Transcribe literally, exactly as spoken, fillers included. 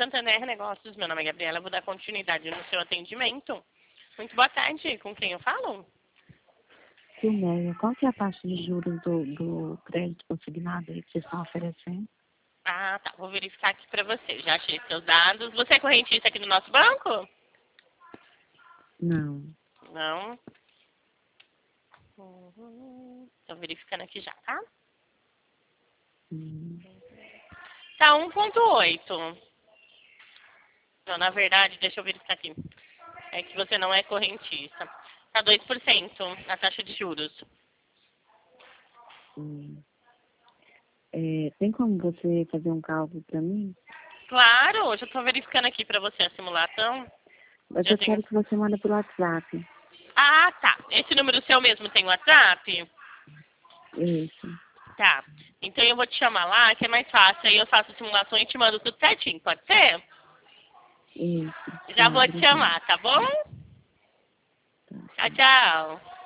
Santander Negócios. Meu nome é Gabriela, vou dar continuidade no seu atendimento. Muito boa tarde, com quem eu falo? Silmeia, qual que é a taxa de juros do, do crédito consignado aí que vocês estão oferecendo? Ah, tá, vou verificar aqui pra você. Já achei seus dados. Você é correntista aqui no nosso banco? Não. Não. Uhum. Tô verificando aqui já, tá? Hum. Tá um ponto oito. Não, na verdade, deixa eu verificar aqui. É que você não é correntista. Tá dois por cento a taxa de juros. Hum. É, tem como você fazer um cálculo para mim? Claro, hoje eu tô verificando aqui pra você a simulação. Mas Já eu tenho... quero que você mande pelo WhatsApp. Ah, tá. Esse número seu mesmo tem WhatsApp? Isso. Tá. Então eu vou te chamar lá, que é mais fácil. Aí eu faço a simulação e te mando tudo certinho, pode ser? Isso. Já Tá, vou te obrigada. chamar, tá bom? Tá, Tchau, tchau. tchau.